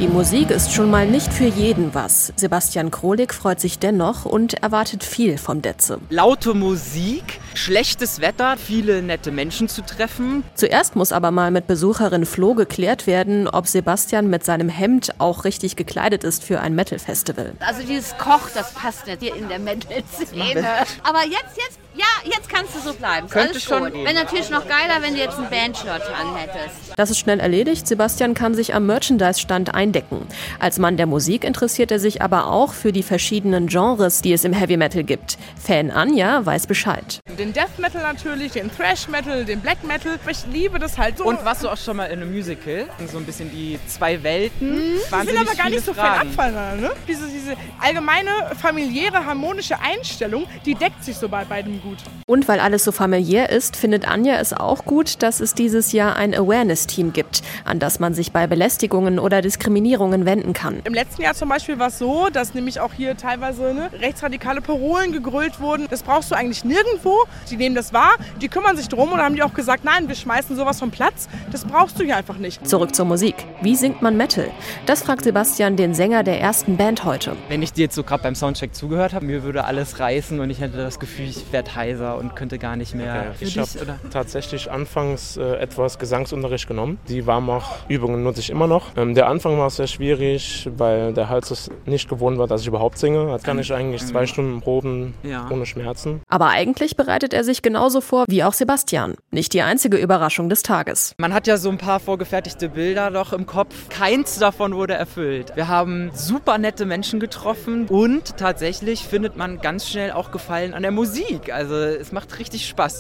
Die Musik ist schon mal nicht für jeden was. Sebastian Krolik freut sich dennoch und erwartet viel vom Detze. Laute Musik, schlechtes Wetter, viele nette Menschen zu treffen. Zuerst muss aber mal mit Besucherin Flo geklärt werden, ob Sebastian mit seinem Hemd auch richtig gekleidet ist für ein Metal-Festival. Also dieses Koch, das passt nicht hier in der Metal-Szene. Aber jetzt kannst du so bleiben. Könnte alles schon gut. gehen. Wäre natürlich noch geiler, wenn du jetzt einen Bandshirt an hättest. Das ist schnell erledigt. Sebastian kann sich am Merchandise-Stand eindecken. Als Mann der Musik interessiert er sich aber auch für die verschiedenen Genres, die es im Heavy Metal gibt. Fan Anja weiß Bescheid. Den Death Metal natürlich, den Thrash Metal, den Black Metal. Ich liebe das halt so. Und warst du auch schon mal in einem Musical? So ein bisschen die zwei Welten. Ich will aber gar nicht so fern abfallen. Ne? Diese allgemeine, familiäre, harmonische Einstellung, die deckt sich so bei beiden gut. Und weil alles so familiär ist, findet Anja es auch gut, dass es dieses Jahr ein Awareness-Team gibt, an das man sich bei Belästigungen oder Diskriminierungen wenden kann. Im letzten Jahr zum Beispiel war es so, dass nämlich auch hier teilweise rechtsradikale Parolen gegrölt wurden. Das brauchst du eigentlich nirgendwo. Die nehmen das wahr, die kümmern sich drum und haben die auch gesagt, nein, wir schmeißen sowas vom Platz. Das brauchst du hier einfach nicht. Zurück zur Musik. Wie singt man Metal? Das fragt Sebastian den Sänger der ersten Band heute. Wenn ich dir jetzt so gerade beim Soundcheck zugehört habe, mir würde alles reißen und ich hätte das Gefühl, ich werde heiser und könnte gar nicht mehr. Okay. Ich habe tatsächlich anfangs etwas Gesangsunterricht genommen. Die Warmach-Übungen nutze ich immer noch. Der Anfang war sehr schwierig, weil der Hals es nicht gewohnt war, dass ich überhaupt singe. Da kann ich eigentlich 2 Stunden proben ohne Schmerzen. Aber eigentlich bereitet er sich genauso vor wie auch Sebastian. Nicht die einzige Überraschung des Tages. Man hat ja so ein paar vorgefertigte Bilder doch im Kopf. Keins davon wurde erfüllt. Wir haben super nette Menschen getroffen und tatsächlich findet man ganz schnell auch Gefallen an der Musik. Also es macht richtig Spaß.